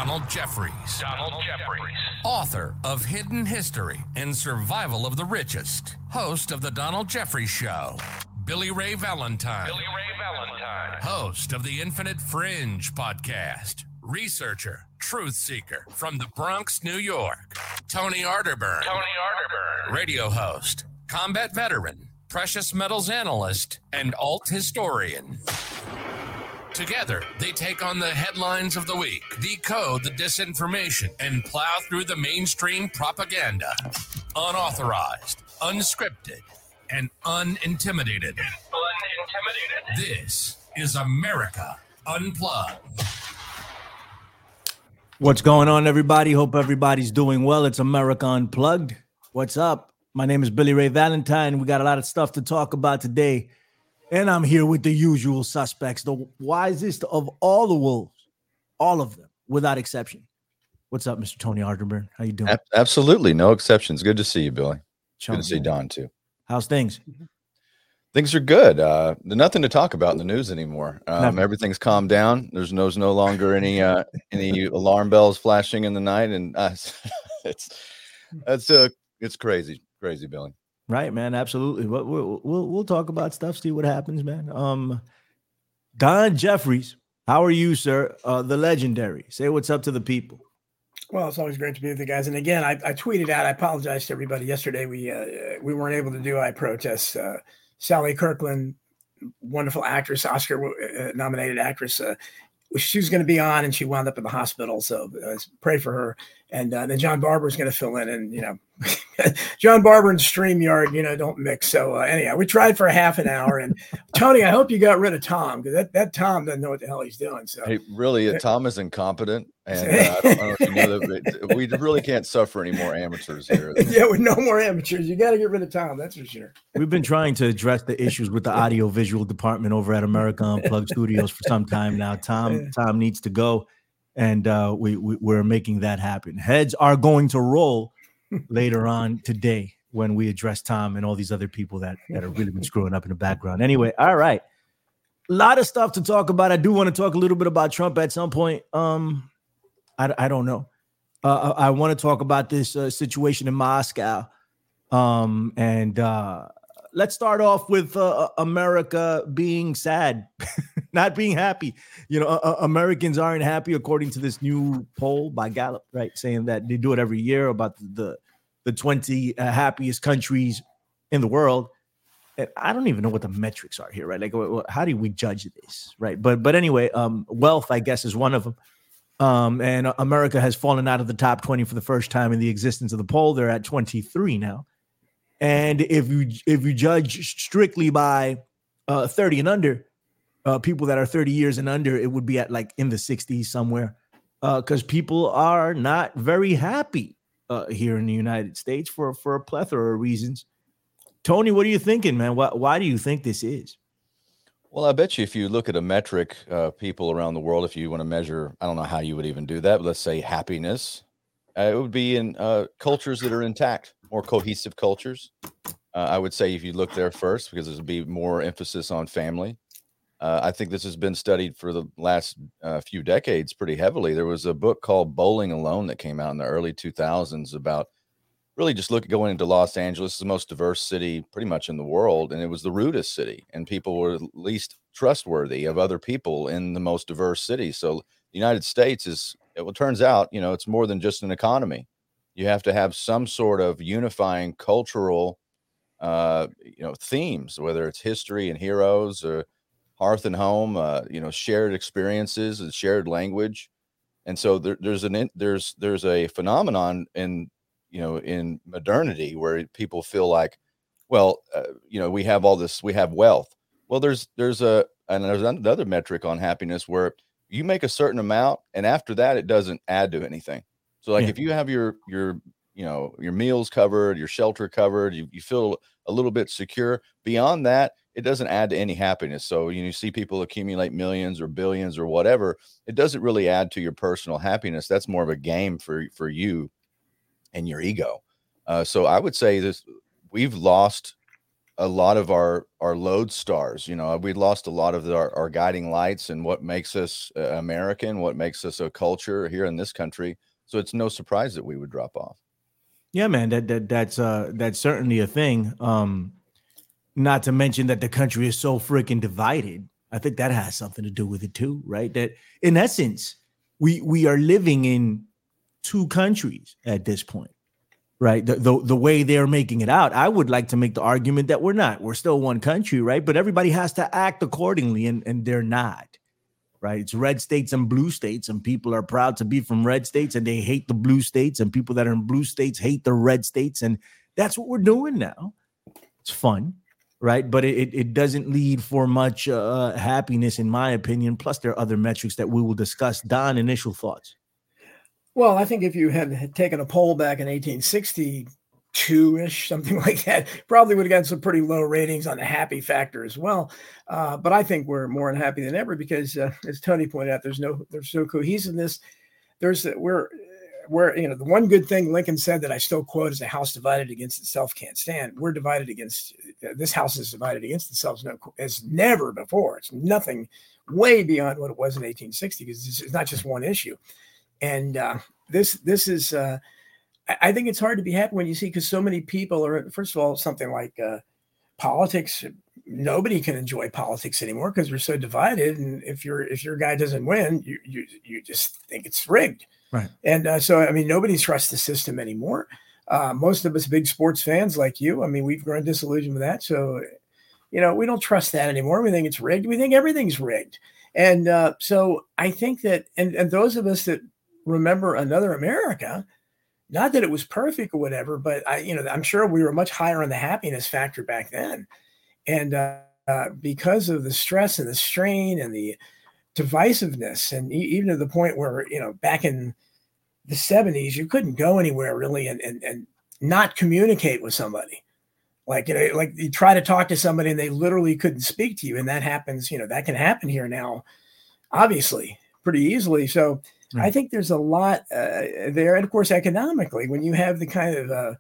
Donald Jeffries. Author of Hidden History and Survival of the Richest. Host of The Donald Jeffries Show. Billy Ray Valentine. Host of the Infinite Fringe podcast. Researcher, truth seeker from the Bronx, New York. Tony Arterburn. Radio host, combat veteran, precious metals analyst, and alt historian. Together, they take on the headlines of the week, decode the disinformation, and plow through the mainstream propaganda. Unauthorized, unscripted, and unintimidated. This is America Unplugged. What's going on, everybody? Hope everybody's doing well. It's America Unplugged. What's up? My name is Billy Ray Valentine. We got a lot of stuff to talk about today. And I'm here with the usual suspects, the wisest of all the wolves, all of them, without exception. What's up, Mr. Tony Arterburn? How you doing? Absolutely, no exceptions. Good to see you, Billy. Good to see Don, too. How's things? Things are good. There's nothing to talk about in the news anymore. Everything's calmed down. There's no longer any alarm bells flashing in the night, and it's crazy, Billy. Right, man. Absolutely. We'll talk about stuff. See what happens, man. Don Jeffries, how are you, sir? The legendary. Say what's up to the people. Well, it's always great to be with you guys. And again, I tweeted out. I apologize to everybody yesterday. We weren't able to do I Protest. Sally Kirkland, wonderful actress, Oscar nominated actress. She was going to be on, and she wound up in the hospital. So pray for her. And then John Barber is going to fill in, and John Barber and StreamYard, don't mix. So anyhow, we tried for a half an hour. And Tony, I hope you got rid of Tom, because that Tom doesn't know what the hell he's doing. So hey, really, Tom is incompetent, and I don't know if you know that we really can't suffer any more amateurs here. Yeah, with no more amateurs, you got to get rid of Tom. That's for sure. We've been trying to address the issues with the audio-visual department over at America Unplugged Studios for some time now. Tom needs to go, and we're making that happen. Heads are going to roll later on today when we address Tom and all these other people that have really been screwing up in the background. Anyway, all right. A lot of stuff to talk about. I do want to talk a little bit about Trump at some point. I don't know. I want to talk about this situation in Moscow. And let's start off with America being sad, not being happy. Americans aren't happy, according to this new poll by Gallup, right? Saying that they do it every year about the 20 happiest countries in the world. And I don't even know what the metrics are here, right? Like, how do we judge this, right? But anyway, wealth, I guess, is one of them. And America has fallen out of the top 20 for the first time in the existence of the poll. They're at 23 now. And if you judge strictly by 30 and under, people that are 30 years and under, it would be at like in the 60s somewhere, because people are not very happy here in the United States for a plethora of reasons. Tony, what are you thinking, man? Why do you think this is? Well, I bet you if you look at a metric, people around the world, if you want to measure, I don't know how you would even do that, but let's say happiness, it would be in cultures that are intact, more cohesive cultures. I would say if you look there first, because there's be more emphasis on family. I think this has been studied for the last few decades pretty heavily. There was a book called Bowling Alone that came out in the early 2000s about really just going into Los Angeles, the most diverse city pretty much in the world. And it was the rudest city, and people were least trustworthy of other people in the most diverse city. So the United States turns out, it's more than just an economy. You have to have some sort of unifying cultural, themes, whether it's history and heroes or hearth and home, shared experiences and shared language. And so there's a phenomenon in modernity where people feel like, we have all this, we have wealth. Well, there's another metric on happiness where you make a certain amount, and after that, it doesn't add to anything. So if you have your meals covered, your shelter covered, you feel a little bit secure. Beyond that, it doesn't add to any happiness. So you see people accumulate millions or billions or whatever. It doesn't really add to your personal happiness. That's more of a game for you and your ego. So I would say we've lost a lot of our lodestars. We lost a lot of our guiding lights and what makes us American, what makes us a culture here in this country. So it's no surprise that we would drop off. Yeah, man, that's certainly a thing. Not to mention that the country is so freaking divided. I think that has something to do with it too, right? That in essence, we are living in two countries at this point, right? The way they're making it out, I would like to make the argument that we're not. We're still one country, right? But everybody has to act accordingly, and they're not. Right. It's red states and blue states, and people are proud to be from red states and they hate the blue states, and people that are in blue states hate the red states. And that's what we're doing now. It's fun. Right. But it doesn't lead for much happiness, in my opinion. Plus, there are other metrics that we will discuss. Don, initial thoughts. Well, I think if you had taken a poll back in 1862-ish, something like that, probably would have gotten some pretty low ratings on the happy factor as well. But I think we're more unhappy than ever because, as Tony pointed out, there's no cohesiveness. We're the one good thing Lincoln said that I still quote is a house divided against itself can't stand. We're divided against this house is divided against itself as never before. It's nothing way beyond what it was in 1860 because it's not just one issue. And this is, I think it's hard to be happy when you see, because so many people are, first of all, something like politics. Nobody can enjoy politics anymore because we're so divided. And if your guy doesn't win, you just think it's rigged. Right. And so, I mean, nobody trusts the system anymore. Most of us big sports fans like you, I mean, we've grown disillusioned with that. So, we don't trust that anymore. We think it's rigged. We think everything's rigged. And so I think that, and those of us that remember another America, not that it was perfect or whatever, but I'm sure we were much higher on the happiness factor back then. And because of the stress and the strain and the divisiveness, and even to the point where, back in the 70s, you couldn't go anywhere really and not communicate with somebody. Like you try to talk to somebody and they literally couldn't speak to you. And that happens, that can happen here now, obviously, pretty easily. So I think there's a lot there. And of course, economically, when you have the kind of,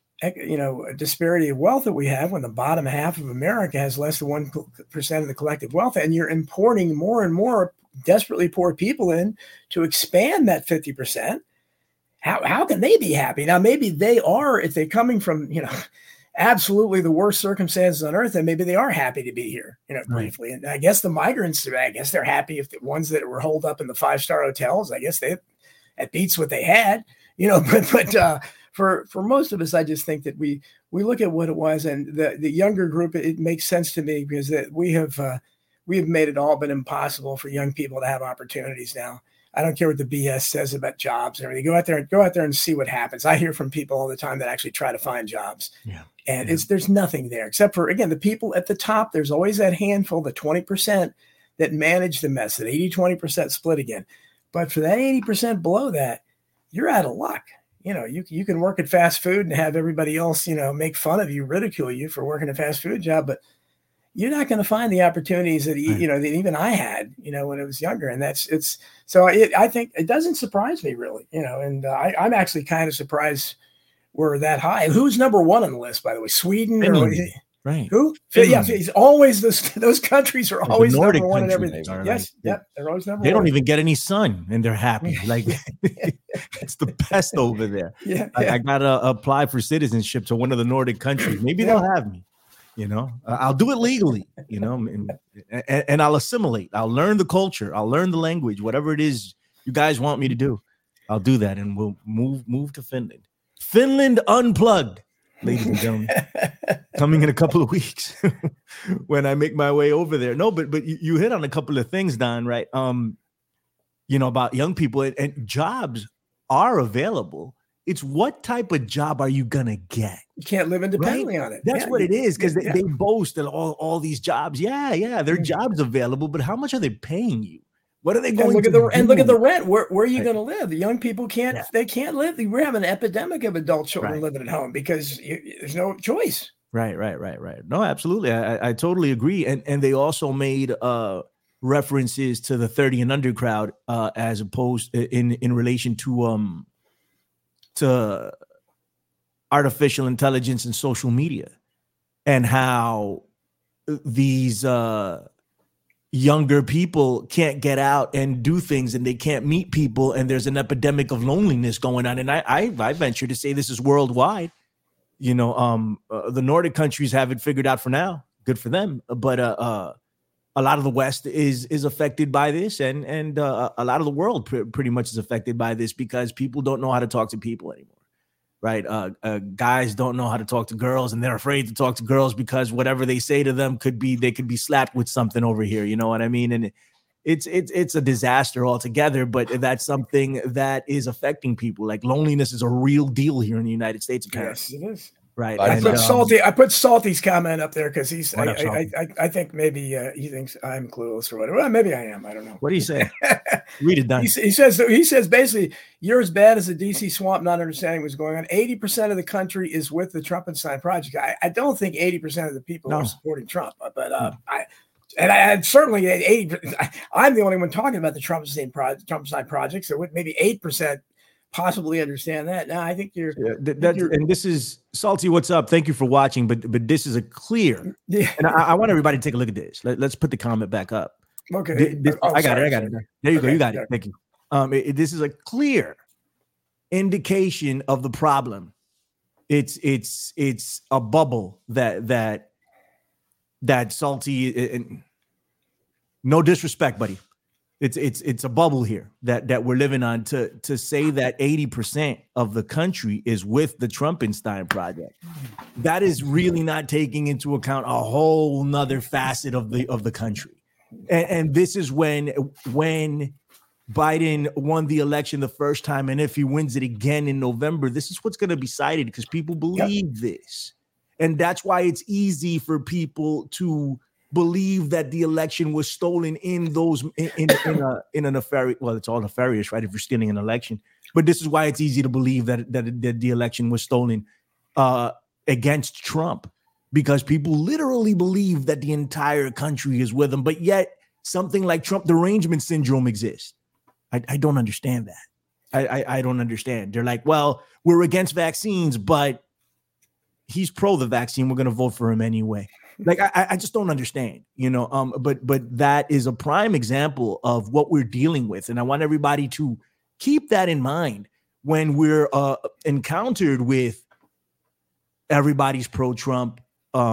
disparity of wealth that we have, when the bottom half of America has less than 1% of the collective wealth, and you're importing more and more desperately poor people in to expand that 50%, how can they be happy? Now, maybe they are, if they're coming from, absolutely the worst circumstances on earth, and maybe they are happy to be here, briefly. And I guess the migrants, they're happy if the ones that were holed up in the 5-star hotels, I guess that beats what they had, but for most of us, I just think that we look at what it was, and the younger group, it makes sense to me because that we have made it all but impossible for young people to have opportunities now. I don't care what the BS says about jobs and everything. Go out there and see what happens. I hear from people all the time that actually try to find jobs. Yeah. And there's nothing there except for, again, the people at the top. There's always that handful, the 20% that manage the mess, that 80-20% split again. But for that 80% below that, you're out of luck. You can work at fast food and have everybody else, make fun of you, ridicule you for working a fast food job, but you're not going to find the opportunities that, that even I had, when I was younger. And I think it doesn't surprise me really, and I'm actually kind of surprised we're that high. Who's number one on the list, by the way? Sweden? Right. Who? Finland. Yeah, it's always those countries are always number one in everything. Yes, they're always number one. They don't even get any sun, and they're happy. Like it's the best over there. Yeah, I gotta apply for citizenship to one of the Nordic countries. Maybe they'll have me. I'll do it legally. And I'll assimilate. I'll learn the culture. I'll learn the language. Whatever it is you guys want me to do, I'll do that, and we'll move to Finland. Finland Unplugged. Ladies and gentlemen, coming in a couple of weeks when I make my way over there. No, but you hit on a couple of things, Don, right? About young people and jobs are available. It's what type of job are you going to get? You can't live independently on it. That's what it is, because they boast that all these jobs. Yeah, there are jobs available, but how much are they paying you? What are they going to do? And look at the rent. Where are you going to live? The young people can't. Yeah. They can't live. We're having an epidemic of adult children living at home because there's no choice. Right. No, absolutely. I totally agree. And they also made references to the 30 and under crowd as opposed in relation to artificial intelligence and social media. and how these younger people can't get out and do things, and they can't meet people, and there's an epidemic of loneliness going on. And I venture to say this is worldwide. You know, the Nordic countries have it figured out for now. Good for them. But a lot of the West is affected by this, and a lot of the world pretty much is affected by this, because people don't know how to talk to people anymore. Right. Guys don't know how to talk to girls, and they're afraid to talk to girls because whatever they say to them they could be slapped with something over here. You know what I mean? And it's a disaster altogether, but that's something that is affecting people. Like, loneliness is a real deal here in the United States. Apparently. Yes, it is. Right. I put Salty's comment up there because he's. I think maybe he thinks I'm clueless or whatever. Well, maybe I am. I don't know. What do you say? Read it down. He says basically, you're as bad as the DC swamp not understanding what's going on. 80% of the country is with the Trumpenstein Project. I don't think 80% of the people are supporting Trump, but I certainly 80. I'm the only one talking about the Trumpenstein Project. So maybe 8%. Possibly understand that. Now, I think and this is Salty. What's up? Thank you for watching. But this is a clear. Yeah. And I want everybody to take a look at this. Let's put the comment back up. Okay. I got it. There you go. You got it. Thank you. This is a clear indication of the problem. It's a bubble that Salty. And no disrespect, buddy. It's a bubble here that we're living on to say that 80% of the country is with the Trumpenstein Project. That is really not taking into account a whole nother facet of the country. And this is when Biden won the election the first time, and if he wins it again in November, this is what's going to be cited, because people believe this. And that's why it's easy for people to believe that the election was stolen in a nefarious. Well, it's all nefarious, right? If you're stealing an election, but this is why it's easy to believe that the election was stolen against Trump, because people literally believe that the entire country is with them. But yet, something like Trump derangement syndrome exists. I don't understand that. I don't understand. They're like, well, we're against vaccines, but he's pro the vaccine. We're going to vote for him anyway. Like, I just don't understand, you know, but that is a prime example of what we're dealing with. And I want everybody to keep that in mind when we're encountered with everybody's pro-Trump.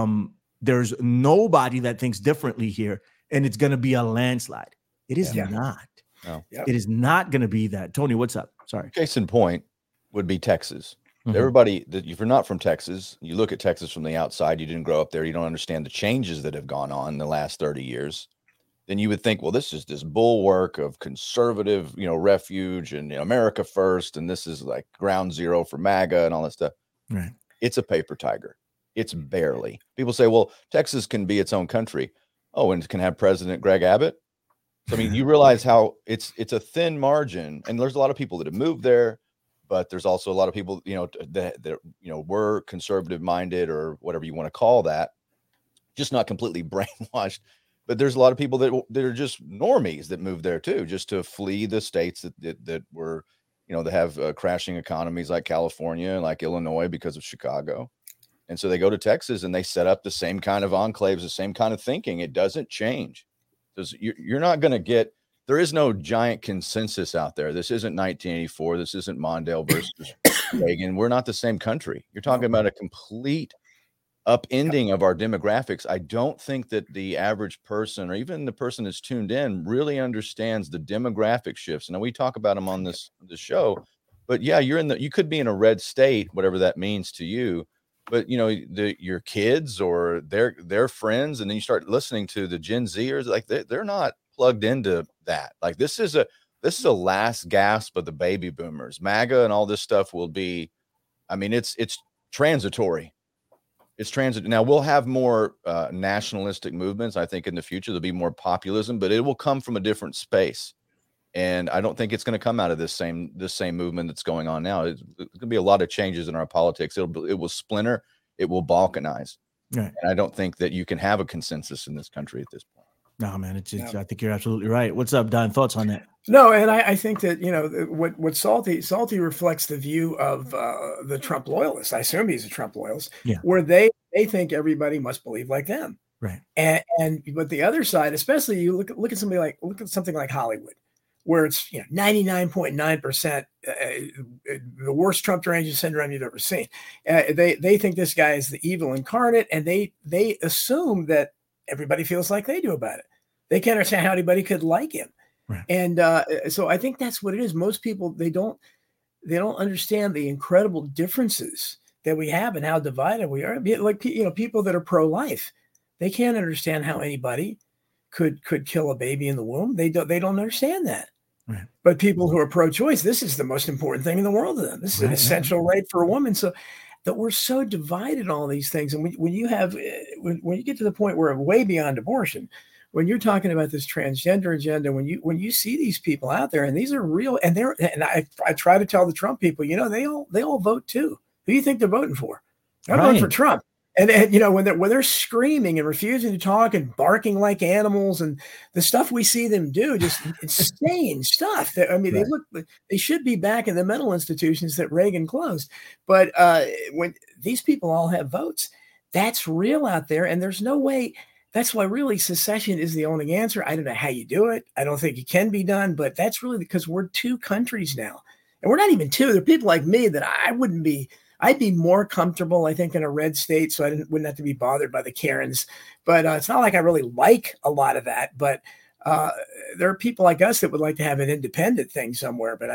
There's nobody that thinks differently here, and it's going to be a landslide. It is not. No. It is not going to be that. Tony, what's up? Sorry. Case in point would be Texas. Everybody, if you're not from Texas, you look at Texas from the outside, you didn't grow up there, you don't understand the changes that have gone on in the last 30 years, then you would think, well, this is this bulwark of conservative, refuge and America first, and this is like ground zero for MAGA and all that stuff. Right. It's a paper tiger. It's barely. People say, well, Texas can be its own country. Oh, and it can have President Greg Abbott. So, I mean, you realize how it's a thin margin, and there's a lot of people that have moved there. But there's also a lot of people, that were conservative minded or whatever you want to call that, just not completely brainwashed. But there's a lot of people that are just normies that moved there too, just to flee the states that were, that have crashing economies like California and like Illinois because of Chicago. And so they go to Texas and they set up the same kind of enclaves, the same kind of thinking. It doesn't change. Because you're not going to get. There is no giant consensus out there. This isn't 1984. This isn't Mondale versus Reagan. We're not the same country. You're talking about a complete upending of our demographics. I don't think that the average person, or even the person that's tuned in, really understands the demographic shifts. Now, we talk about them on this show, but yeah, you could be in a red state, whatever that means to you. But your kids or their friends, and then you start listening to the Gen Zers, like they're not plugged into that. Like this is a last gasp of the baby boomers. MAGA and all this stuff will be, I mean, it's transitory. It's transit. Now we'll have more nationalistic movements. I think in the future there'll be more populism, but it will come from a different space. And I don't think it's going to come out of this same movement that's going on now. It's going to be a lot of changes in our politics. It will splinter. It will balkanize. Right. And I don't think that you can have a consensus in this country at this point. No, man, I think you're absolutely right. What's up, Don? Thoughts on that? No, and I think that, what Salty reflects the view of the Trump loyalists. I assume he's a Trump loyalist, where they they think everybody must believe like them. Right. And but the other side, especially you look at something like Hollywood, where it's 99.9% the worst Trump derangement syndrome you've ever seen. They think this guy is the evil incarnate, and they assume that everybody feels like they do about it. They can't understand how anybody could like him. Right. And so I think that's what it is. Most people, they don't understand the incredible differences that we have and how divided we are. Like, people that are pro-life, they can't understand how anybody could kill a baby in the womb. They don't understand that. Right. But people who are pro-choice, this is the most important thing in the world to them. This is an essential right for a woman. So that we're so divided in all these things. And when you get to the point where way beyond abortion, when you're talking about this transgender agenda, when you see these people out there, and these are real, and I try to tell the Trump people, they all vote too. Who do you think they're voting for? They're voting for Trump. And when they're screaming and refusing to talk and barking like animals, and the stuff we see them do, just insane stuff. They should be back in the mental institutions that Reagan closed. But when these people all have votes, that's real out there, and there's no way. That's why really secession is the only answer. I don't know how you do it. I don't think it can be done, but that's really because we're two countries now, and we're not even two. There are people like me that I wouldn't be. I'd be more comfortable, I think, in a red state, so I wouldn't have to be bothered by the Karens. But it's not like I really like a lot of that. But there are people like us that would like to have an independent thing somewhere. But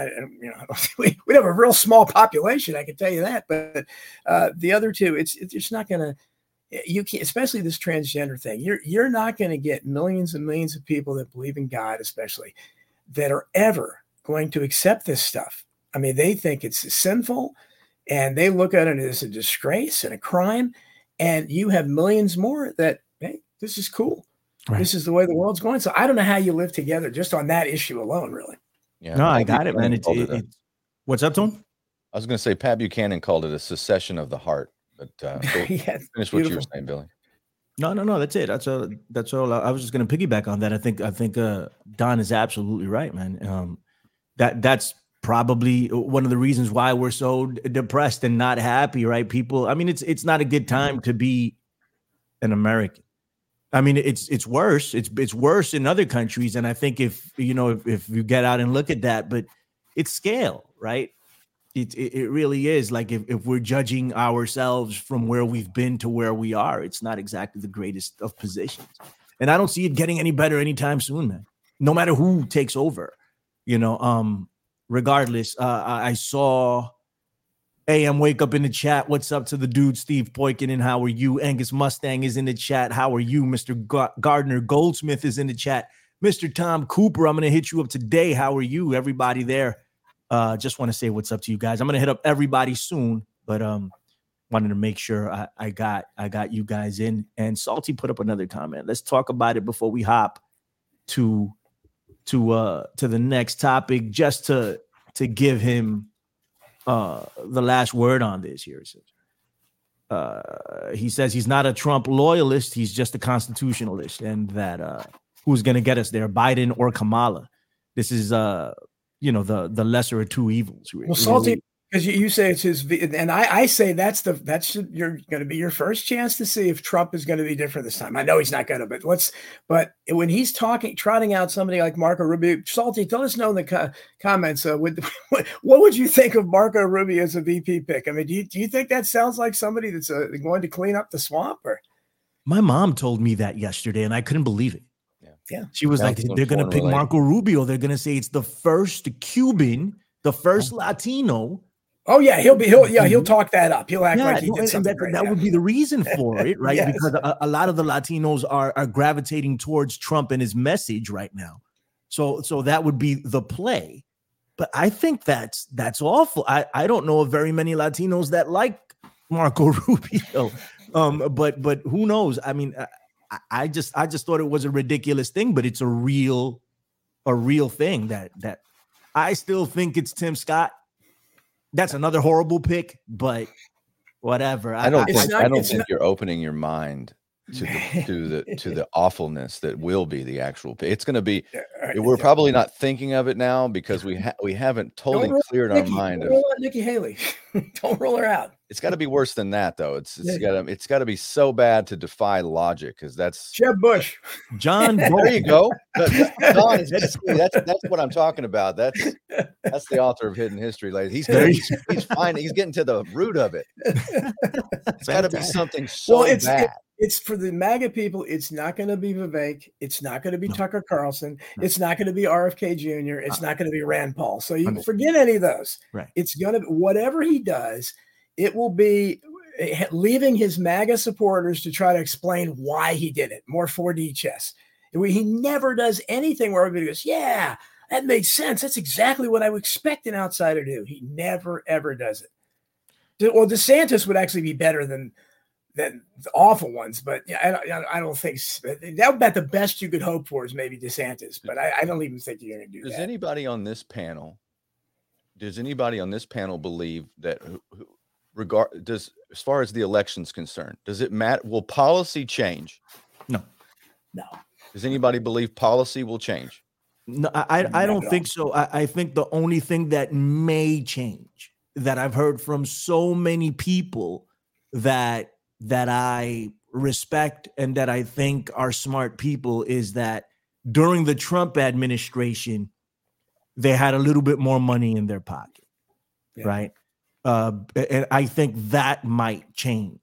we have a real small population, I can tell you that. But the other two, it's not going to. You can't, especially this transgender thing. You're not going to get millions and millions of people that believe in God, especially, that are ever going to accept this stuff. I mean, they think it's sinful. And they look at it as a disgrace and a crime. And you have millions more that, hey, this is cool. Right. This is the way the world's going. So I don't know how you live together just on that issue alone, really. Yeah. No, I got it, man. What's up, Tom? I was going to say Pat Buchanan called it a secession of the heart. But finish what you were saying, Billy. No. That's it. That's all. I was just going to piggyback on that. I think Don is absolutely right, man. That's probably one of the reasons why we're so depressed and not happy, right? People, I mean, it's not a good time to be an American. I mean, it's worse. It's worse in other countries. And I think if you get out and look at that, but it's scale, right? It really is. Like if we're judging ourselves from where we've been to where we are, it's not exactly the greatest of positions. And I don't see it getting any better anytime soon, man. No matter who takes over, regardless, I saw AM wake up in the chat. What's up to the dude, Steve Poikinen? How are you? Angus Mustang is in the chat. How are you? Mr. Gardner Goldsmith is in the chat. Mr. Tom Cooper, I'm going to hit you up today. How are you? Everybody there. Just want to say what's up to you guys. I'm going to hit up everybody soon, but wanted to make sure I got you guys in. And Salty put up another comment. Let's talk about it before we hop to the next topic, just to give him the last word on this here. He says he's not a Trump loyalist, he's just a constitutionalist, and that who's going to get us there, Biden or Kamala? This is the lesser of two evils. Well, Salty, because you say it's his, and I say that's you're going to be your first chance to see if Trump is going to be different this time. I know he's not going to, but when he's trotting out somebody like Marco Rubio, Salty, let us know in the comments. What would you think of Marco Rubio as a VP pick? I mean, do you think that sounds like somebody that's going to clean up the swamp? Or my mom told me that yesterday, and I couldn't believe it. Yeah, she was like, they're going to pick Marco Rubio. They're going to say it's the first Cuban, the first Latino. Oh yeah, he'll talk that up. He'll act like he did something. That would be the reason for it, right? Yes. Because a lot of the Latinos are gravitating towards Trump and his message right now. So that would be the play. But I think that's awful. I don't know of very many Latinos that like Marco Rubio. But who knows? I mean, I just thought it was a ridiculous thing, but it's a real thing that I still think it's Tim Scott. That's another horrible pick, but whatever. I don't think you're opening your mind to the awfulness that will be the actual. It's going to be. We're probably not thinking of it now because we haven't totally cleared our mind. Don't roll out Nikki Haley. Don't roll her out. It's got to be worse than that, though. It's got to be so bad to defy logic, because that's Jeb Bush. John. There you go. John is that's what I'm talking about. That's the author of Hidden History, ladies. He's fine. He's getting to the root of it. It's got to be something so bad. It's for the MAGA people. It's not going to be Vivek. It's not going to be Tucker Carlson. No. It's not going to be RFK Jr. It's not going to be Rand Paul. So you can forget any of those. Right. It's going to be whatever he does. It will be leaving his MAGA supporters to try to explain why he did it. More 4D chess. He never does anything where everybody goes, yeah, that makes sense. That's exactly what I would expect an outsider to do. He never, ever does it. Well, DeSantis would actually be better than the awful ones, but I don't think that would be the best you could hope for is maybe DeSantis, but I don't even think you're going to do that. Does anybody on this panel believe that as far as the election's concerned, does it matter? Will policy change? No. Does anybody believe policy will change? No, I don't think so. I think the only thing that may change, that I've heard from so many people that I respect and that I think are smart people, is that during the Trump administration, they had a little bit more money in their pocket, right? And I think that might change,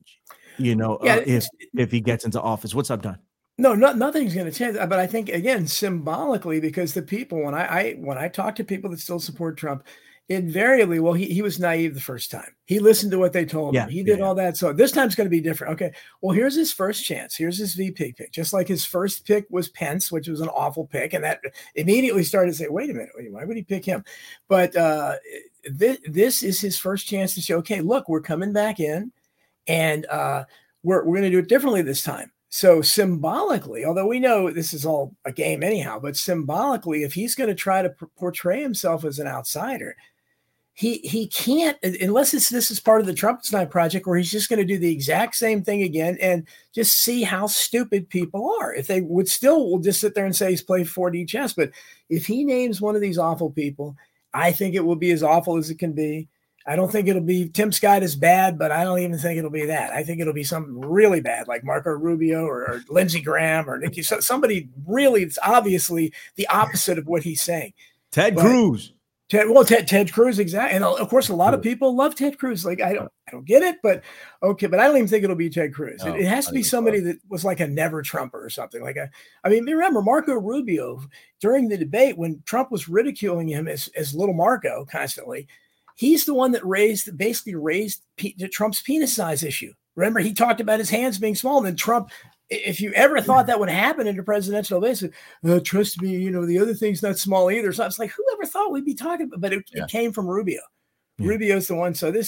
if he gets into office. What's up, Don? No, nothing's going to change. But I think, again, symbolically, because the people, when I talk to people that still support Trump, invariably, well, he was naive the first time. He listened to what they told him. He did all that. So this time's going to be different. Okay, well, here's his first chance. Here's his VP pick. Just like his first pick was Pence, which was an awful pick. And that immediately started to say, wait a minute, why would he pick him? But this is his first chance to say, okay, look, we're coming back in, and we're going to do it differently this time. So symbolically, although we know this is all a game anyhow, but symbolically, if he's going to try to portray himself as an outsider, he can't, unless this is part of the Trumpstein project, where he's just going to do the exact same thing again and just see how stupid people are. If they will just sit there and say he's played 4D chess. But if he names one of these awful people, I think it will be as awful as it can be. I don't think it'll be Tim Scott is bad, but I don't even think it'll be that. I think it'll be something really bad, like Marco Rubio or Lindsey Graham or Nikki, somebody really, it's obviously the opposite of what he's saying. Ted Cruz. Ted Cruz, exactly. And of course, a lot of people love Ted Cruz. Like, I don't get it, but okay. But I don't even think it'll be Ted Cruz. It has to be somebody that was like a never Trumper or something. Remember Marco Rubio during the debate when Trump was ridiculing him as little Marco constantly. He's the one that basically raised Trump's penis size issue. Remember, he talked about his hands being small, and then Trump, if you ever thought that would happen in a presidential debate, trust me, the other thing's not small either. So I was like, whoever thought we'd be talking about, but it came from Rubio. Rubio's the one. So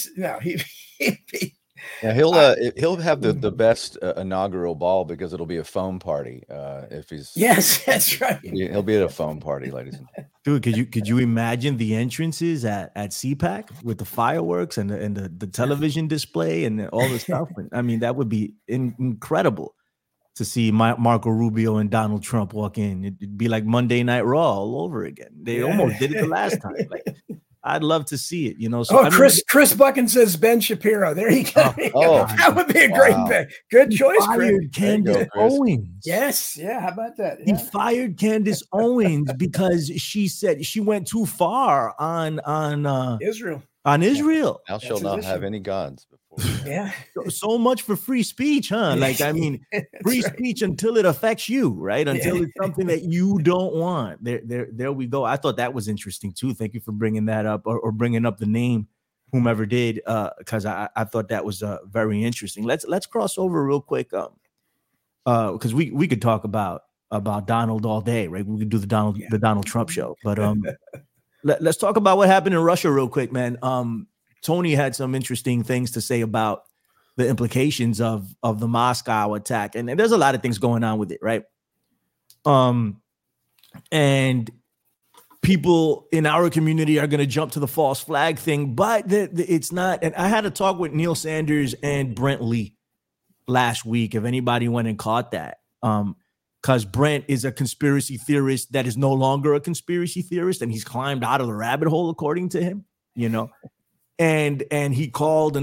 he'll have the best inaugural ball, because it'll be a foam party. If he's that's right. He'll be at a foam party, ladies and gentlemen. Dude, could you imagine the entrances at CPAC with the fireworks and the television display and all the stuff? I mean, that would be incredible to see Marco Rubio and Donald Trump walk in. It'd be like Monday Night Raw all over again. They almost did it the last time. Like, I'd love to see it, So Chris Buchan says Ben Shapiro. There you go. That would be a great pick. Good choice, Chris. Candace Owens. Yes, yeah. How about that? He fired Candace Owens because she said she went too far on Israel. On Israel. Thou shalt not have any gods before. Yeah. So much for free speech, huh? Like, I mean, free speech until it affects you, right? Until it's something that you don't want. There we go. I thought that was interesting too. Thank you for bringing that up, or bringing up the name, whomever did, because I thought that was very interesting. Let's cross over real quick, because we could talk about Donald all day, right? We could do the Donald Trump show, but let's talk about what happened in Russia real quick, man. Tony had some interesting things to say about the implications of the Moscow attack. And there's a lot of things going on with it, right? And people in our community are going to jump to the false flag thing, but it's not. And I had a talk with Neil Sanders and Brent Lee last week, if anybody went and caught that. Because Brent is a conspiracy theorist that is no longer a conspiracy theorist, and he's climbed out of the rabbit hole, according to him, and he called the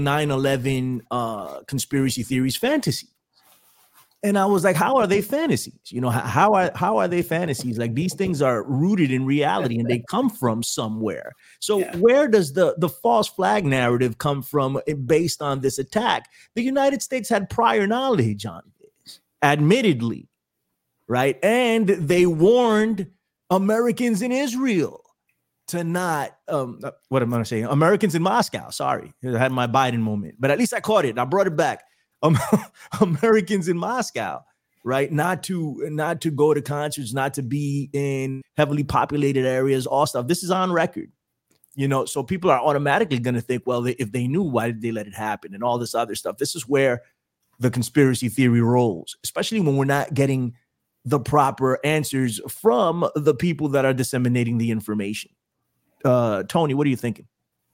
9/11 conspiracy theories fantasy. And I was like, how are they fantasies? How are they fantasies? Like, these things are rooted in reality and they come from somewhere. So where does the false flag narrative come from based on this attack? The United States had prior knowledge on this, admittedly, right? And they warned Americans in Israel to not, what am I saying? Americans in Moscow, sorry. I had my Biden moment, but at least I caught it. I brought it back. Americans in Moscow, right? Not to go to concerts, not to be in heavily populated areas, all stuff. This is on record, so people are automatically going to think, well, if they knew, why did they let it happen? And all this other stuff. This is where the conspiracy theory rolls, especially when we're not getting the proper answers from the people that are disseminating the information. Tony, what are you thinking?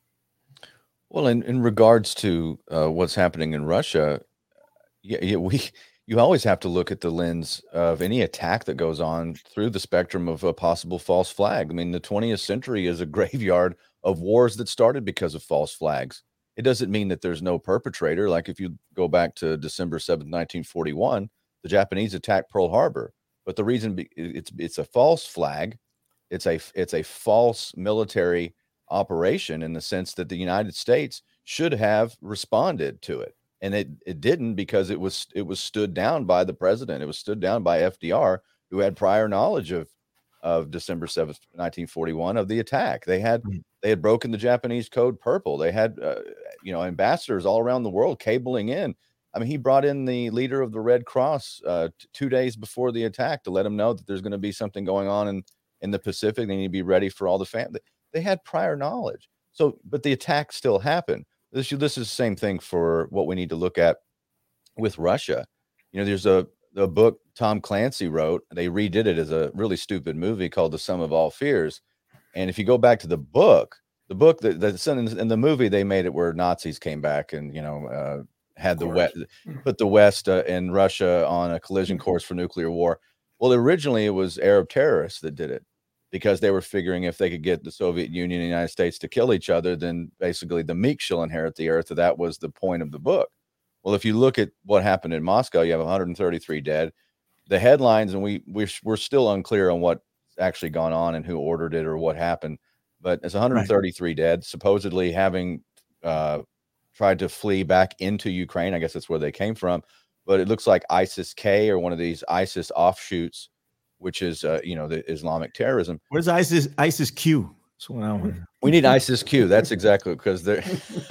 Well, in regards to what's happening in Russia, you always have to look at the lens of any attack that goes on through the spectrum of a possible false flag. I mean, the 20th century is a graveyard of wars that started because of false flags. It doesn't mean that there's no perpetrator. Like if you go back to December 7th, 1941, the Japanese attacked Pearl Harbor. But the reason it's a false flag, it's a false military operation in the sense that the United States should have responded to it. And it didn't, because it was stood down by the president. It was stood down by FDR, who had prior knowledge of December 7th, 1941, of the attack. They had broken the Japanese code purple. They had ambassadors all around the world cabling in. I mean, he brought in the leader of the Red Cross 2 days before the attack to let them know that there's going to be something going on in the Pacific. They need to be ready for all the family. They had prior knowledge. So, but the attack still happened. This is the same thing for what we need to look at with Russia. There's a book Tom Clancy wrote. They redid it as a really stupid movie called The Sum of All Fears. And if you go back to the book that's in the movie, they made it where Nazis came back and, had put the West and Russia on a collision course for nuclear war. Well, originally it was Arab terrorists that did it, because they were figuring if they could get the Soviet Union and the United States to kill each other, then basically the meek shall inherit the earth. That was the point of the book. Well, if you look at what happened in Moscow, you have 133 dead. The headlines, and we're still unclear on what actually gone on and who ordered it or what happened, but it's 133 dead, supposedly having tried to flee back into Ukraine. I guess that's where they came from. But it looks like ISIS-K, or one of these ISIS offshoots, which is, the Islamic terrorism. Where's ISIS-Q? That's what I want. We need ISIS-Q. That's exactly, because they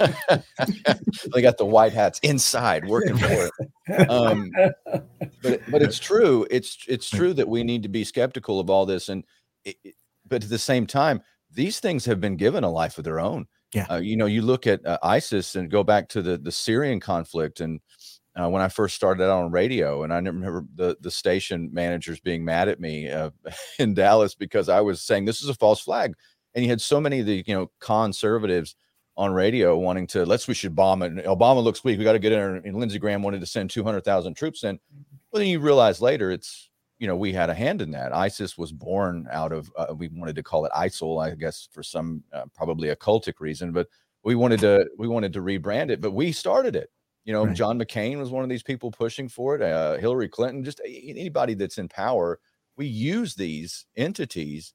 got the white hats inside working for it. But it's true. It's true that we need to be skeptical of all this. But at the same time, these things have been given a life of their own. Yeah. You look at ISIS and go back to the Syrian conflict, and when I first started out on radio, and I remember the station managers being mad at me in Dallas because I was saying this is a false flag. And you had so many of the, conservatives on radio wanting to, we should bomb it. And Obama looks weak. We got to get in there. And Lindsey Graham wanted to send 200,000 troops in. But then you realize later we had a hand in that. ISIS was born out of, we wanted to call it ISIL, I guess, for some probably occultic reason, but we wanted to rebrand it, but we started it. Right. John McCain was one of these people pushing for it. Hillary Clinton, just anybody that's in power, we use these entities,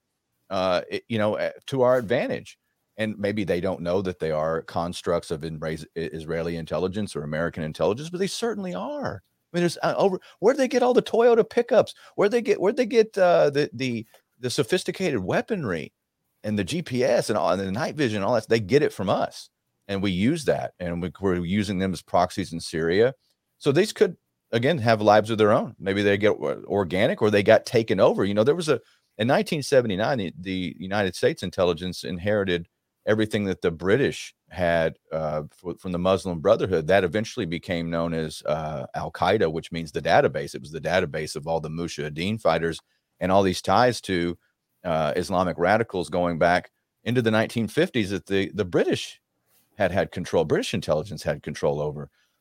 to our advantage. And maybe they don't know that they are constructs of Israeli intelligence or American intelligence, but they certainly are. I mean, there's where'd they get all the Toyota pickups? Where'd they get the sophisticated weaponry and the GPS and all, and the night vision and all that? They get it from us. And we use that, and we're using them as proxies in Syria. So these could, again, have lives of their own. Maybe they get organic, or they got taken over. There was in 1979, the United States intelligence inherited everything that the British had from the Muslim Brotherhood. That eventually became known as Al-Qaeda, which means the database. It was the database of all the Mujahideen fighters and all these ties to Islamic radicals going back into the 1950s that the British had control. British intelligence had control over.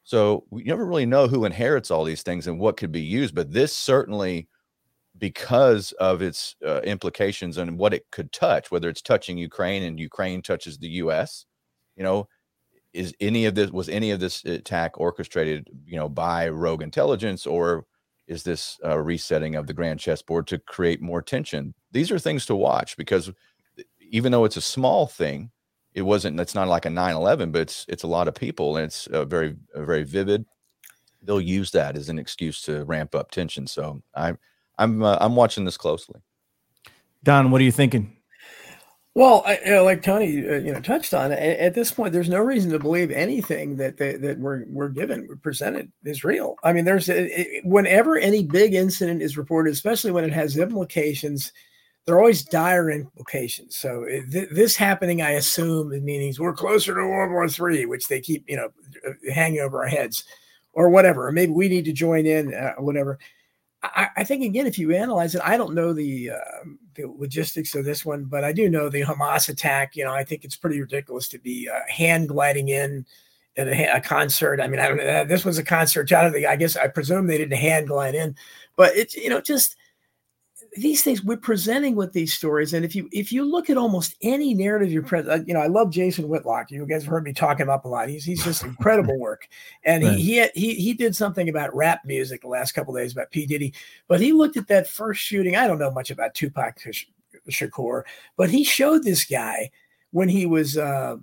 So we never really know who inherits all these things and what could be used. But this certainly, because of its implications and what it could touch, whether it's touching Ukraine and Ukraine touches the U.S., was any of this attack orchestrated, by rogue intelligence, or is this resetting of the grand chessboard to create more tension? These are things to watch, because even though it's a small thing, it's not like a 9/11, but it's a lot of people, and it's very, very vivid. They'll use that as an excuse to ramp up tension. So I'm watching this closely. Don, what are you thinking? Well, like Tony, touched on, at this point, there's no reason to believe anything that we're presented is real. I mean, whenever any big incident is reported, especially when it has implications, there are always dire implications. So this happening, I assume, it means we're closer to World War III, which they keep, hanging over our heads, or whatever. Or maybe we need to join in, whatever. I think, again, if you analyze it, I don't know the logistics of this one, but I do know the Hamas attack. I think it's pretty ridiculous to be hand gliding in at a concert. I mean, I don't know. This was a concert. I presume they didn't hand glide in, but it's, just these things we're presenting with these stories. And if you look at almost any narrative you're present, I love Jason Whitlock. You guys have heard me talk him up a lot. He's just incredible work. And right. he did something about rap music the last couple of days about P. Diddy, but he looked at that first shooting. I don't know much about Tupac Shakur, but he showed this guy when he was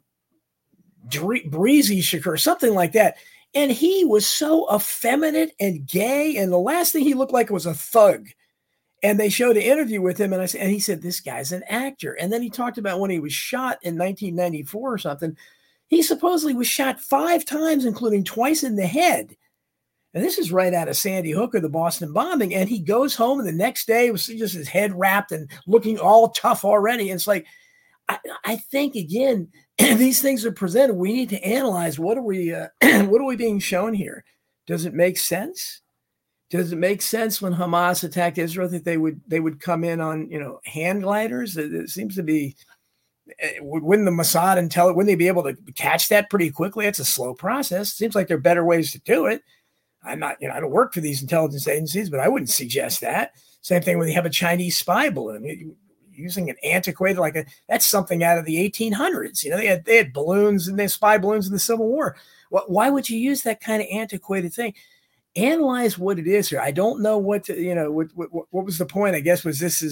Breezy Shakur, something like that. And he was so effeminate and gay. And the last thing he looked like was a thug. And they showed an interview with him, and he said, this guy's an actor. And then he talked about when he was shot in 1994 or something. He supposedly was shot 5 times, including twice in the head. And this is right out of Sandy Hook or the Boston bombing. And he goes home, and the next day it was just his head wrapped and looking all tough already. And it's like, I think, again, these things are presented. We need to analyze what are we being shown here? Does it make sense? Does it make sense when Hamas attacked Israel that they would come in on hand gliders? It seems to be. Wouldn't the Mossad wouldn't they be able to catch that pretty quickly? It's a slow process. It seems like there are better ways to do it. I'm not, I don't work for these intelligence agencies, but I wouldn't suggest that. Same thing when you have a Chinese spy balloon using an antiquated that's something out of the 1800s. They had balloons and they had spy balloons in the Civil War. Why would you use that kind of antiquated thing? Analyze what it is here. I don't know what what was the point. I guess was this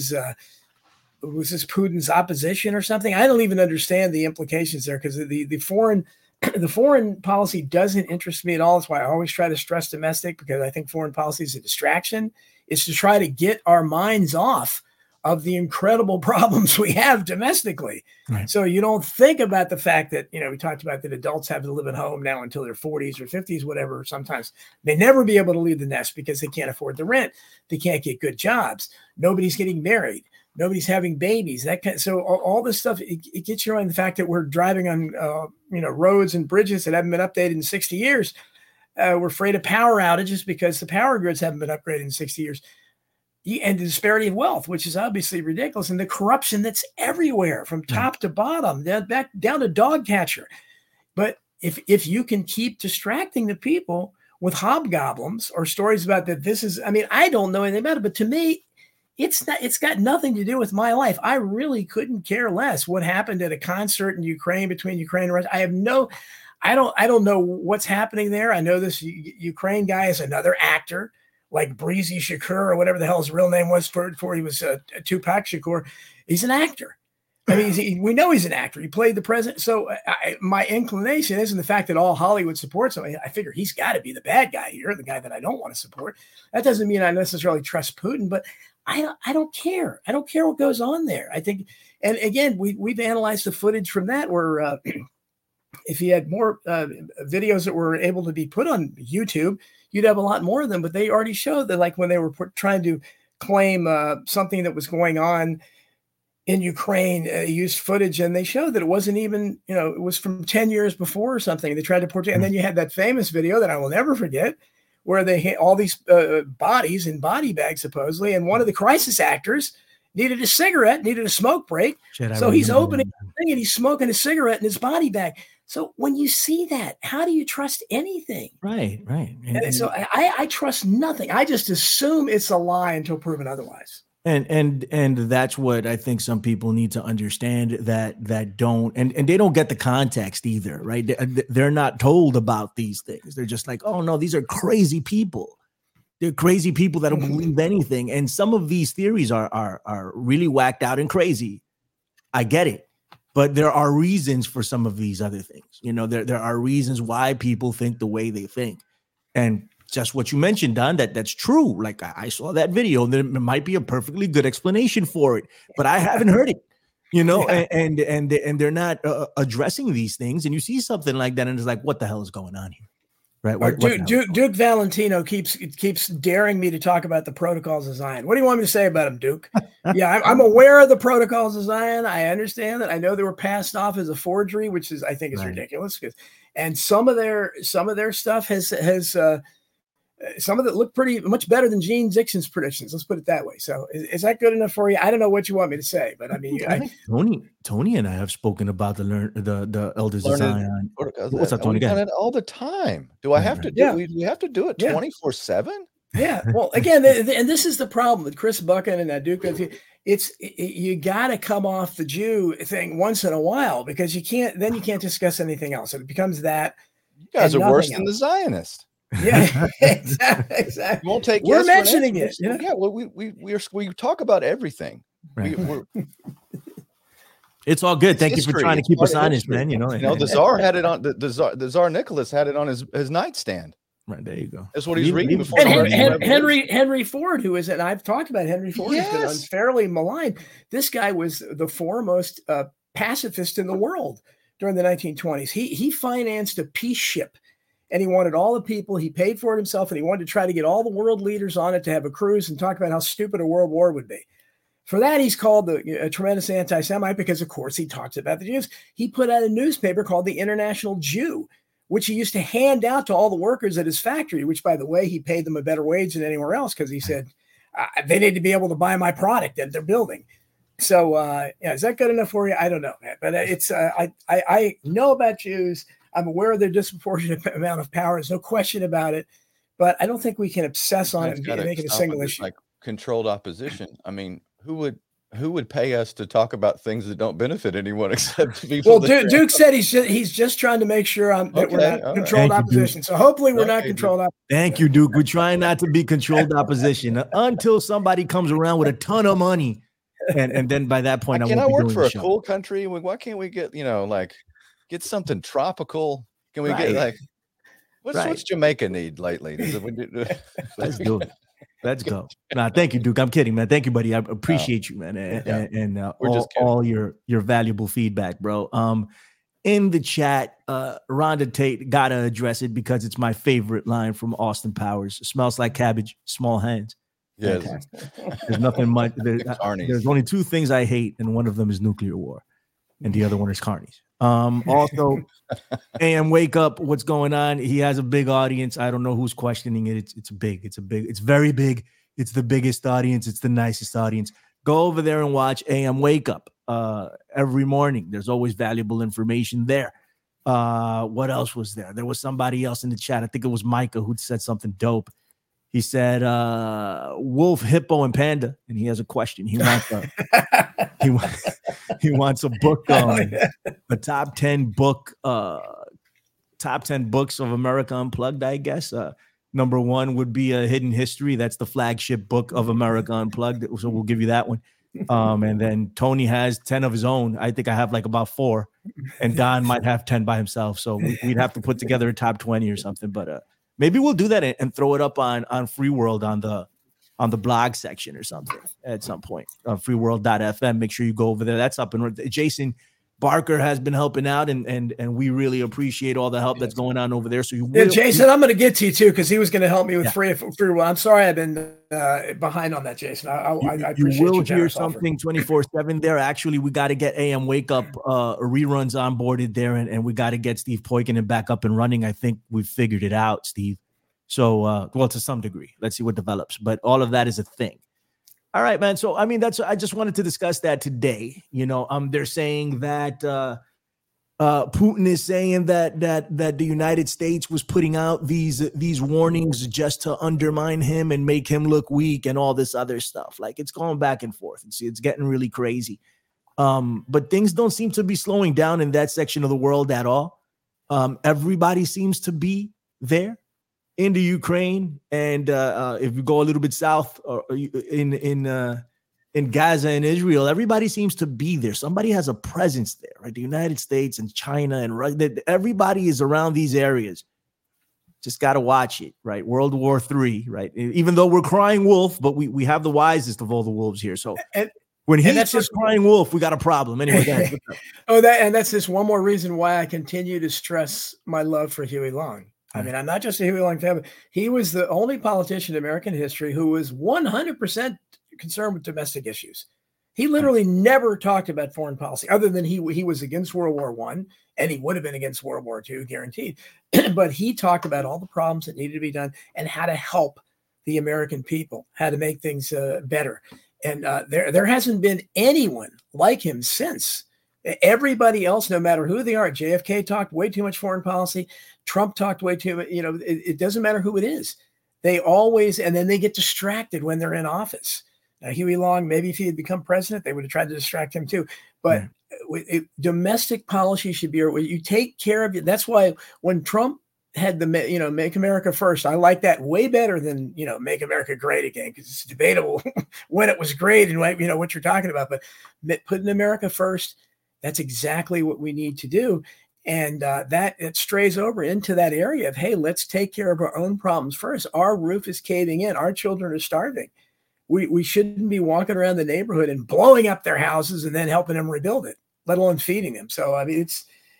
Putin's opposition or something? I don't even understand the implications there, because the foreign policy doesn't interest me at all. That's why I always try to stress domestic, because I think foreign policy is a distraction. It's to try to get our minds off of the incredible problems we have domestically. Right. So you don't think about the fact that, we talked about that adults have to live at home now until their 40s or 50s, whatever. Sometimes they never be able to leave the nest because they can't afford the rent. They can't get good jobs. Nobody's getting married. Nobody's having babies. So all this stuff, it gets you on the fact that we're driving on, roads and bridges that haven't been updated in 60 years. We're afraid of power outages because the power grids haven't been upgraded in 60 years. And the disparity of wealth, which is obviously ridiculous, and the corruption that's everywhere from top to bottom, back down to dog catcher. But if you can keep distracting the people with hobgoblins or stories about that, I don't know anything about it, but to me, it's got nothing to do with my life. I really couldn't care less what happened at a concert in Ukraine between Ukraine and Russia. I don't know what's happening there. I know this Ukraine guy is another actor, like Breezy Shakur or whatever the hell his real name was before he was Tupac Shakur. He's an actor. I mean, we know he's an actor. He played the president. So my inclination isn't the fact that all Hollywood supports him. I figure he's got to be the bad guy here, the guy that I don't want to support. That doesn't mean I necessarily trust Putin, but I don't care. I don't care what goes on there. I think, and again, we've analyzed the footage from that where if he had more videos that were able to be put on YouTube, you'd have a lot more of them, but they already showed that, like when they were trying to claim something that was going on in Ukraine, used footage, and they showed that it wasn't even, it was from 10 years before or something. They tried to portray, and then you had that famous video that I will never forget, where they had all these bodies in body bags, supposedly, and one of the crisis actors, needed a cigarette, needed a smoke break. So he's opening the thing and he's smoking a cigarette in his body bag. So when you see that, how do you trust anything? Right. And so I trust nothing. I just assume it's a lie until proven otherwise. And that's what I think some people need to understand that don't, and they don't get the context either, right? They're not told about these things. They're just like, oh no, these are crazy people. They're crazy people that don't believe anything. And some of these theories are really whacked out and crazy. I get it. But there are reasons for some of these other things. You know, there are reasons why people think the way they think. And just what you mentioned, Don, that's true. Like I saw that video, and there might be a perfectly good explanation for it, but I haven't heard it. You know, yeah. and they're not addressing these things. And you see something like that, and it's like, what the hell is going on here? Right? Duke Valentino keeps daring me to talk about the Protocols of Zion. What do you want me to say about him, Duke? Yeah, I'm aware of the Protocols of Zion. I understand that. I know they were passed off as a forgery, which is, I think, is ridiculous. And some of their stuff has some of it look pretty much better than Gene Dixon's predictions. Let's put it that way. So is that good enough for you? I don't know what you want me to say, but I mean, Tony and I have spoken about the Elders of Zion. What's up, Tony? We've done it all the time. Do I have to do we have to do it 24/7? Yeah. Well, again, and this is the problem with Chris Buchan and that Duke. You got to come off the Jew thing once in a while, because you can't discuss anything else. It becomes that. You guys are worse than the Zionists. Yeah, exactly. Won't take. We're mentioning it. Yeah. Well, we talk about everything. Right. It's all good. Thank you for trying to keep us honest, man. You know, the Tsar had it on the Tsar Nicholas had it on his nightstand. Right, there you go. That's what he's reading before. And Henry Ford, who is, and I've talked about Henry Ford, has been unfairly maligned. This guy was the foremost pacifist in the world during the 1920s. He financed a peace ship. And he wanted all the people, he paid for it himself, and he wanted to try to get all the world leaders on it to have a cruise and talk about how stupid a world war would be. For that, he's called a tremendous anti-Semite because, of course, he talks about the Jews. He put out a newspaper called the International Jew, which he used to hand out to all the workers at his factory, which, by the way, he paid them a better wage than anywhere else because he said, they need to be able to buy my product that they're building. So, is that good enough for you? I don't know, man. But it's I know about Jews. I'm aware of their disproportionate amount of power. There's no question about it, but I don't think we can obsess on it and make it a single issue. Like controlled opposition. I mean, who would pay us to talk about things that don't benefit anyone except people? Well, Duke said he's just trying to make sure that we're not controlled opposition. So hopefully we're not controlled opposition. Thank you, Duke. We're trying not to be controlled opposition until somebody comes around with a ton of money, and then by that point, I work for a cool country. Why can't we get get something tropical? Can we get what's Jamaica need lately? Let's do it. Let's go. Nah, thank you, Duke. I'm kidding, man. Thank you, buddy. I appreciate you, man, and all your valuable feedback, bro. In the chat, Rhonda Tate gotta address it because it's my favorite line from Austin Powers. Smells like cabbage, small hands. Yes. There's nothing much. There's only two things I hate, and one of them is nuclear war, and the other one is carnies. Also, AM Wake Up, what's going on? He has a big audience. I don't know who's questioning it. It's very big. It's the biggest audience. It's the nicest audience. Go over there and watch AM Wake Up every morning. There's always valuable information there. What else was there? There was somebody else in the chat. I think it was Micah who said something dope. He said wolf, hippo, and panda, and he has a question. He wants he wants a book, a top 10 book, top 10 books of America Unplugged, I guess. Number one would be a Hidden History. That's the flagship book of America Unplugged. So we'll give you that one. And then Tony has 10 of his own. I think I have like about 4, and Don might have 10 by himself. So we'd have to put together a top 20 or something. But maybe we'll do that and throw it up on Free World on the blog section or something at some point. Freeworld.fm. Make sure you go over there. That's up and Jason Barker has been helping out, and we really appreciate all the help that's going on over there. So Jason, I'm going to get to you too because he was going to help me with Free World. I'm sorry I've been behind on that, Jason. I appreciate you will hear something 24/7 there. Actually, we got to get AM Wake Up reruns onboarded there, and we got to get Steve Poikonen back up and running. I think we've figured it out, Steve. So, well, to some degree, let's see what develops. But all of that is a thing. All right, man. So, I mean, I just wanted to discuss that today. They're saying that Putin is saying that the United States was putting out these warnings just to undermine him and make him look weak and all this other stuff. Like, it's going back and forth. It's getting really crazy. But things don't seem to be slowing down in that section of the world at all. Everybody seems to be there in the Ukraine, and if you go a little bit south, or in Gaza and Israel, everybody seems to be there. Somebody has a presence there, right? The United States and China and Russia, everybody is around these areas. Just got to watch it, right? World War III, right? Even though we're crying wolf, but we have the wisest of all the wolves here. So when he's just crying wolf, we got a problem. Anyway, that's just one more reason why I continue to stress my love for Huey Long. I mean, I'm not just a Huey Long fan, but he was the only politician in American history who was 100% concerned with domestic issues. He literally never talked about foreign policy, other than he was against World War I, and he would have been against World War II, guaranteed. But he talked about all the problems that needed to be done and how to help the American people, how to make things better. And there hasn't been anyone like him since. Everybody else, no matter who they are, JFK talked way too much foreign policy. Trump talked way too much. It doesn't matter who it is. They always, and then they get distracted when they're in office. Now, Huey Long, maybe if he had become president, they would have tried to distract him too. But domestic policy should be where you take care of it. That's why when Trump had the, Make America First, I like that way better than, Make America Great Again, because it's debatable when it was great and what you're talking about. But putting America first, that's exactly what we need to do. And that it strays over into that area of, hey, let's take care of our own problems first. Our roof is caving in. Our children are starving. We shouldn't be walking around the neighborhood and blowing up their houses and then helping them rebuild it, let alone feeding them. So, I mean,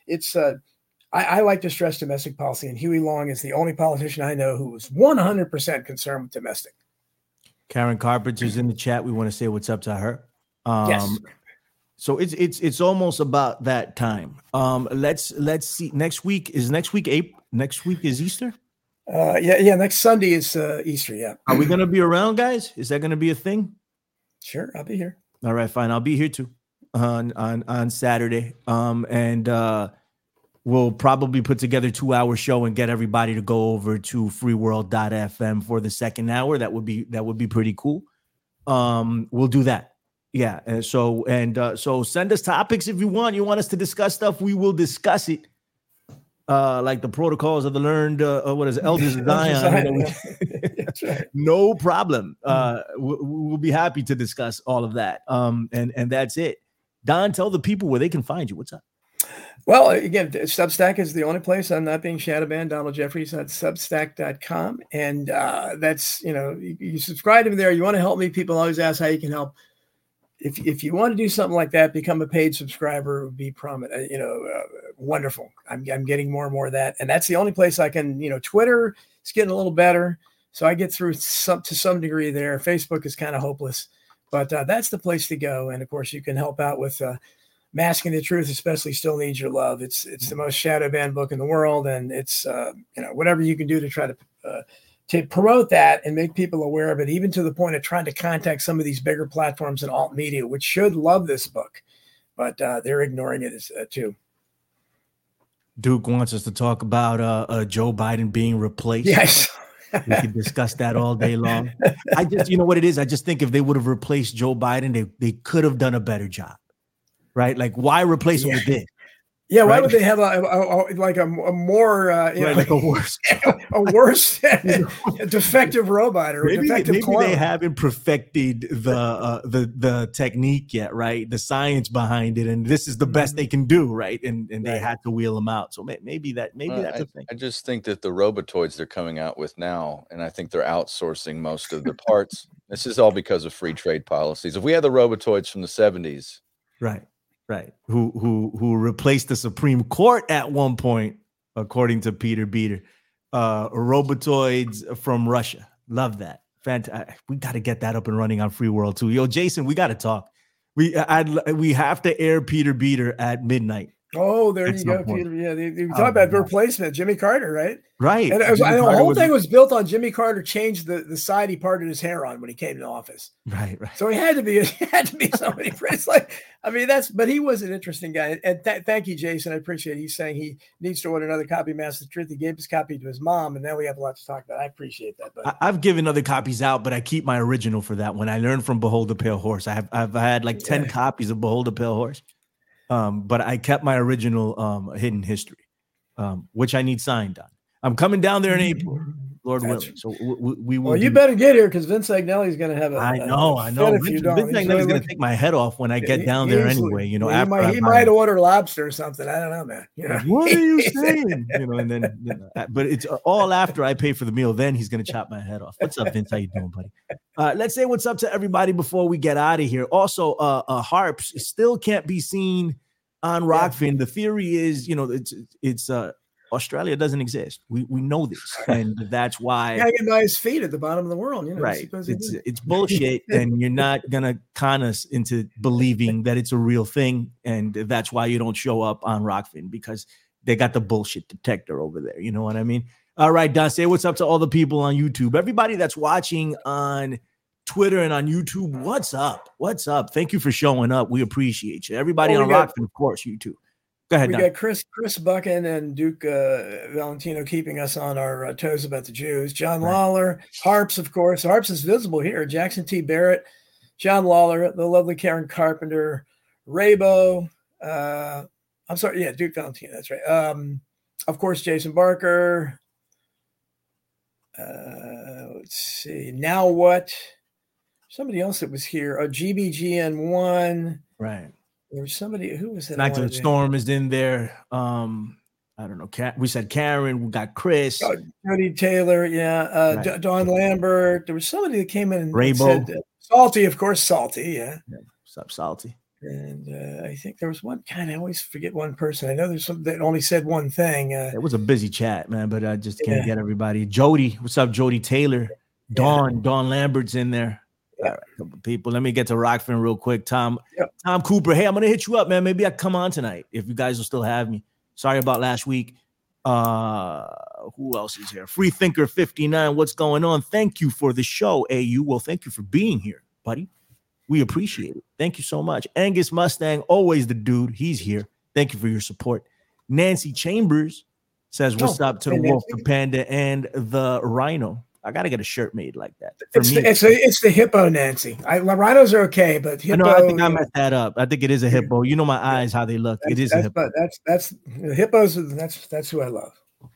I like to stress domestic policy, and Huey Long is the only politician I know who was 100% concerned with domestic. Karen Carpenter's in the chat. We want to say what's up to her. Yes. So it's almost about that time. Let's see. Next week is April. Next week is Easter. Yeah. Next Sunday is Easter. Yeah. Are we gonna be around, guys? Is that gonna be a thing? Sure, I'll be here. All right, fine. I'll be here too on Saturday. And we'll probably put together a 2-hour show and get everybody to go over to freeworld.fm for the second hour. That would be pretty cool. We'll do that. Yeah. So send us topics if you want. You want us to discuss stuff, we will discuss it. Like the protocols of the learned, elders of Zion. That's right. No problem. We'll be happy to discuss all of that. And that's it. Don, tell the people where they can find you. What's up? Well, again, Substack is the only place I'm not being shadow banned. Donald Jeffries at Substack.com. And that's, you subscribe to me there. You want to help me. People always ask how you can help. If you want to do something like that, become a paid subscriber, would be wonderful. I'm getting more and more of that. And that's the only place I can, Twitter is getting a little better. So I get through to some degree there. Facebook is kind of hopeless, but that's the place to go. And of course you can help out with Masking the Truth, especially Still Needs Your Love. It's the most shadow banned book in the world. And it's, whatever you can do to try to promote that and make people aware of it, even to the point of trying to contact some of these bigger platforms and alt media, which should love this book, but they're ignoring it too. Duke wants us to talk about Joe Biden being replaced. Yes. We could discuss that all day long. I just, what it is? I just think if they would have replaced Joe Biden, they could have done a better job, right? Like, why replace him with this? Yeah, why would they have a more like a worse a worse defective robot or maybe defective clone? They haven't perfected the technique yet, right? The science behind it, and this is the best they can do, right? And they had to wheel them out. So maybe that's a thing. I just think that the robotoids they're coming out with now, and I think they're outsourcing most of the parts. This is all because of free trade policies. If we had the robotoids from the 70s, Right. Who replaced the Supreme Court at one point, according to Peter Beater. Robotoids from Russia. Love that. Fantastic. We got to get that up and running on Free World too. Yo, Jason, we got to talk. We have to air Peter Beater at midnight. Oh, there you go, point. Peter. Yeah, you talk about replacement, Jimmy Carter, right? Right. And the whole thing was built on Jimmy Carter changed the side he parted his hair on when he came to office. Right. So he had to be somebody. It's like, I mean, but he was an interesting guy. And thank you, Jason. I appreciate it. He's saying he needs to order another copy of Master of the Truth. He gave his copy to his mom, and now we have a lot to talk about. I appreciate that. But I've given other copies out, but I keep my original for that one. I learned from Behold the Pale Horse. I've had like 10 copies of Behold the Pale Horse. But I kept my original Hidden History, which I need signed on. I'm coming down there in April, Lord willing. So we will. Well, you better get here because Vince Agnelli is going to have a. I know. Vince Agnelli is going to take my head off when I get down there anyway. You know, he might order lobster or something. I don't know, man. You know? What are you saying? You know, and then, but it's all after I pay for the meal. Then he's going to chop my head off. What's up, Vince? How you doing, buddy? Let's say what's up to everybody before we get out of here. Also, Harps still can't be seen on Rockfin. The theory is, you know, it's Australia doesn't exist. We know this, and that's why. Yeah, get by his feet at the bottom of the world. You know, right? It's bullshit, and you're not gonna con us into believing that it's a real thing, and that's why you don't show up on Rockfin because they got the bullshit detector over there. You know what I mean? All right, Don, say what's up to all the people on YouTube. Everybody that's watching on Twitter and on YouTube, what's up? What's up? Thank you for showing up. We appreciate you. Everybody on Rockfin, of course, you too. Go ahead. We got Chris Buchan and Duke Valentino keeping us on our toes about the Jews. John Lawler, Harps, of course. Harps is visible here. Jackson T. Barrett, John Lawler, the lovely Karen Carpenter, Raybo. I'm sorry, Duke Valentino. That's right. Of course, Jason Barker. Let's see. Now what? Somebody else that was here. GBGN1. Right. There was somebody who was that? Immaculate Storm is in there. I don't know. We said Karen. We got Chris. Jody Taylor. Yeah. Right. Don Lambert. There was somebody that came in and Raybo. said Salty, of course. Salty. Yeah. What's up, Salty? And I think there was one kind. I always forget one person. I know there's some that only said one thing. It was a busy chat, man, but I just can't get everybody. Jody. What's up, Jody Taylor? Don Lambert's in there. All right, couple people. Let me get to Rockfin real quick. Tom Cooper. Hey, I'm gonna hit you up, man. Maybe I come on tonight if you guys will still have me. Sorry about last week. Who else is here? Free Thinker 59. What's going on? Thank you for the show, AU. Well, thank you for being here, buddy. We appreciate it. Thank you so much. Angus Mustang, always the dude. He's here. Thank you for your support. Nancy Chambers says, "What's up to the Wolf, the Panda, and the Rhino?" I gotta get a shirt made like that. It's the hippo, Nancy. Rhinos are okay, but hippo. I think I messed that up. I think it is a hippo. You know my eyes, how they look. It is a hippo. That's hippos. That's who I love.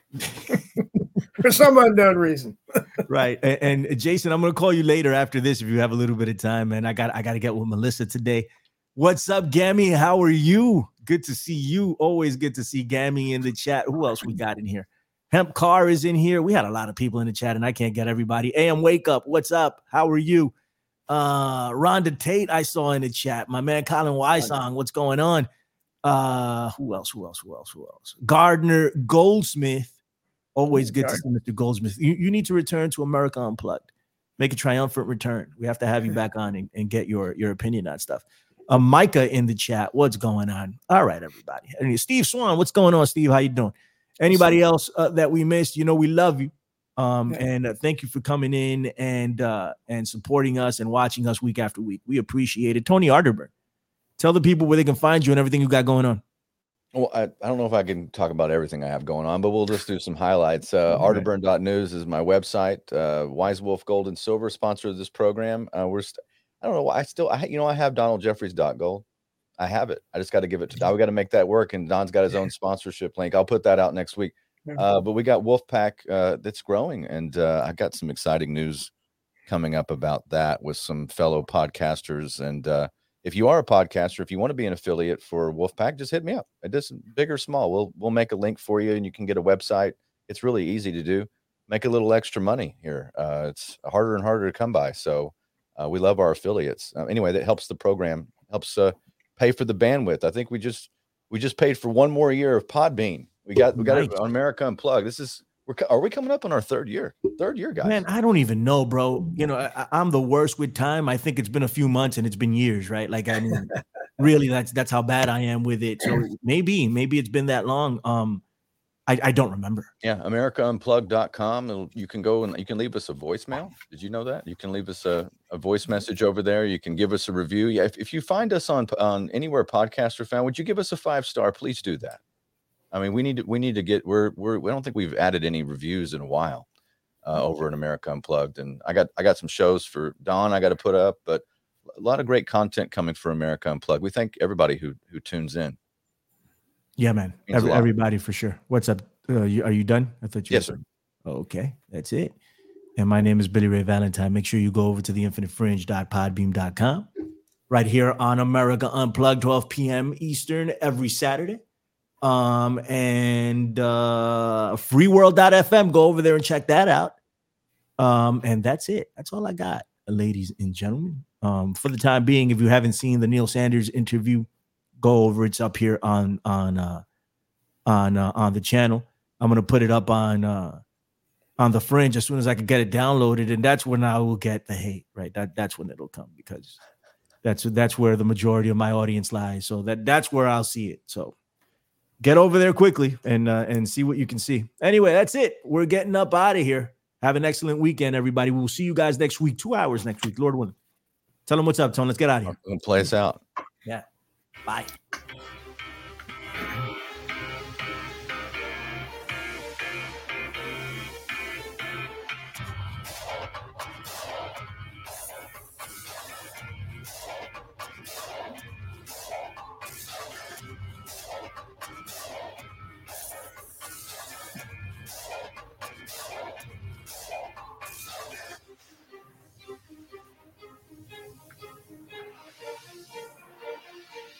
For some unknown reason. Right. And Jason, I'm gonna call you later after this if you have a little bit of time, man. I gotta get with Melissa today. What's up, Gammy? How are you? Good to see you. Always good to see Gammy in the chat. Who else we got in here? Hemp Car is in here. We had a lot of people in the chat, and I can't get everybody. AM Wake Up, what's up? How are you? Rhonda Tate, I saw in the chat. My man Colin Wysong, what's going on? Who else? Gardner Goldsmith. Always good to see Mr. Goldsmith. You need to return to America Unplugged. Make a triumphant return. We have to have you back on and get your opinion on stuff. Micah in the chat. What's going on? All right, everybody. And Steve Swan, what's going on, Steve? How you doing? Anybody else that we missed, you know, we love you. And thank you for coming in and supporting us and watching us week after week. We appreciate it. Tony Arterburn, tell the people where they can find you and everything you got going on. Well, I don't know if I can talk about everything I have going on, but we'll just do some highlights. Arterburn.news is my website. Wise Wolf Gold and Silver, sponsor of this program. I don't know why I have DonaldJeffries.gold. I have it. I just got to give it to Don. We got to make that work. And Don's got his own sponsorship link. I'll put that out next week. But we got Wolfpack that's growing. And I got some exciting news coming up about that with some fellow podcasters. And if you are a podcaster, if you want to be an affiliate for Wolfpack, just hit me up. It is big or small. We'll make a link for you and you can get a website. It's really easy to do. Make a little extra money here. It's harder and harder to come by. So we love our affiliates. Anyway, that helps the program, helps pay for the bandwidth. I think we just paid for one more year of Podbean. We got it on America Unplugged. Are we coming up on our third year, guys? Man, I don't even know, bro. You know, I'm the worst with time. I think it's been a few months and it's been years, right? Like, I mean, Really, that's how bad I am with it. So maybe it's been that long. I don't remember. Yeah, AmericaUnplugged.com. You can go and you can leave us a voicemail. Did you know that? You can leave us a voice message over there. You can give us a review. Yeah, if you find us on anywhere podcasts are found, would you give us a 5-star? Please do that. I mean, we need to get. We don't think we've added any reviews in a while over at America Unplugged, and I got some shows for Dawn I got to put up, but a lot of great content coming for America Unplugged. We thank everybody who tunes in. Yeah, man. Everybody for sure. What's up? Are you done? I thought you. Yes, sir. Okay, that's it. And my name is Billy Ray Valentine. Make sure you go over to theinfinitefringe.podbeam.com right here on America Unplugged, 12 p.m. Eastern every Saturday. And freeworld.fm. Go over there and check that out. And that's it. That's all I got, ladies and gentlemen. For the time being, if you haven't seen the Neil Sanders interview, go over. It's up here on the channel. I'm gonna put it up on the Fringe as soon as I can get it downloaded, and that's when I will get the hate. Right, that's when it'll come, because that's where the majority of my audience lies. So that's where I'll see it. So get over there quickly and see what you can see. Anyway, that's it. We're getting up out of here. Have an excellent weekend, everybody. We'll see you guys next week. 2 hours next week, Lord willing. Tell them what's up, Tone. Let's get out of here. Play us out. Yeah. Bye.